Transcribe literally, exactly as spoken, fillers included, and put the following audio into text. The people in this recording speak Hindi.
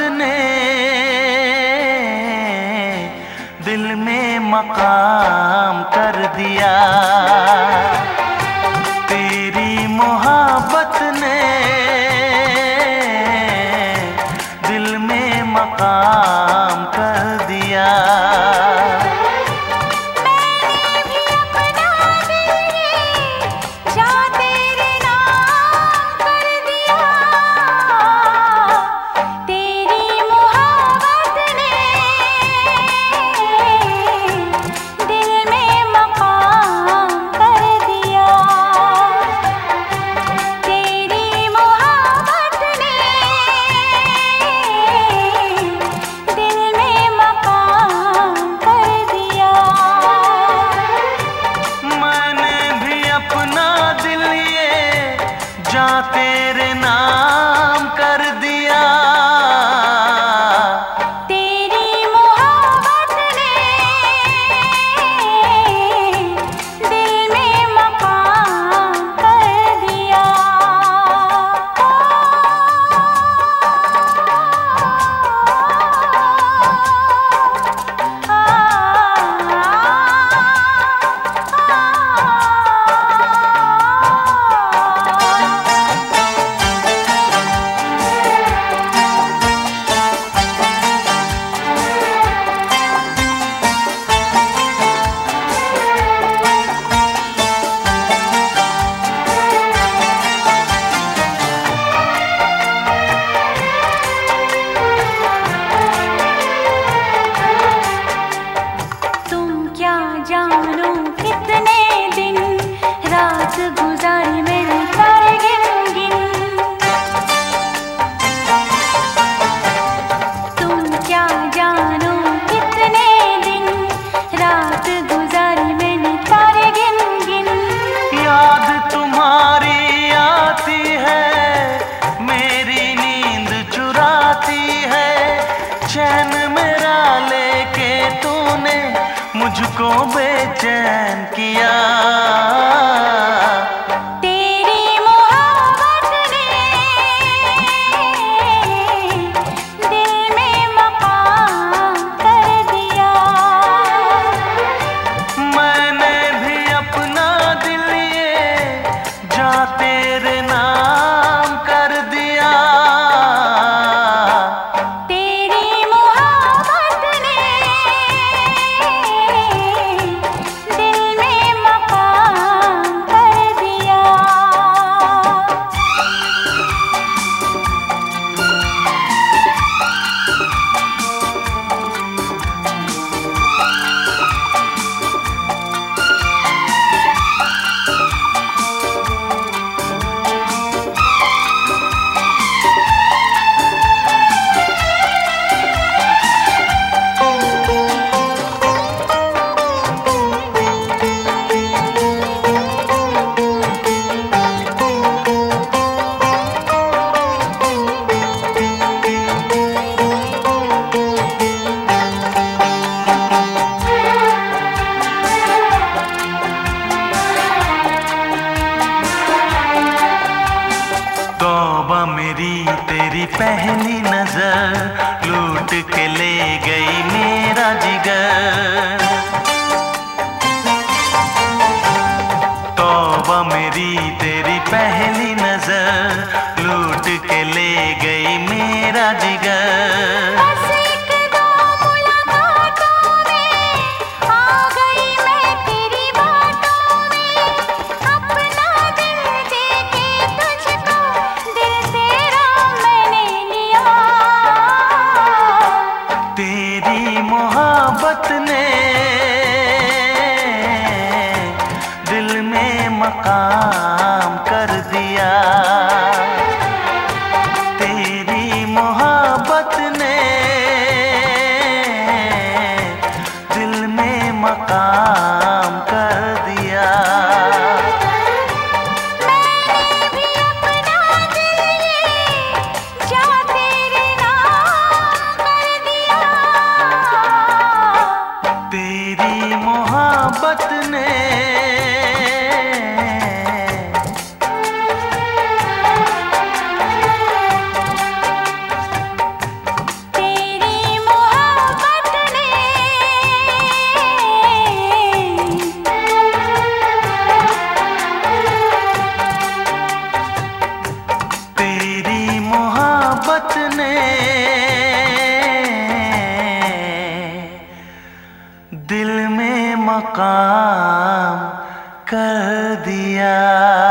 ने दिल में मकाम कर दिया। तेरी मोहब्बत ने दिल में मकाम कर दिया। तेरे नाम कर दिया। तेरी मोहब्बत ने दिल में मकाम कर दिया। जानो कितने दिन रात गुजारी मैंने तारे गिन गिन। तुम क्या जानो कितने दिन रात गुजारी मैंने तारे गिन गिन। याद तुम्हारी आती है, मेरी नींद चुराती है। चैन मेरा लेके तूने मुझको बेचैन किया। तेरी मोहब्बत ने दिल में मकाम कर दिया। मैंने भी अपना दिल ये जा तेरे नाम कर दिया। तौबा मेरी तेरी पहली नजर लूट के ले गई मेरा जिगर। तौबा मेरी तेरी पहली नजर लूट के ले गई मेरा जिगर। तेरी मोहब्बत ने दिल में मकाम कर दिया।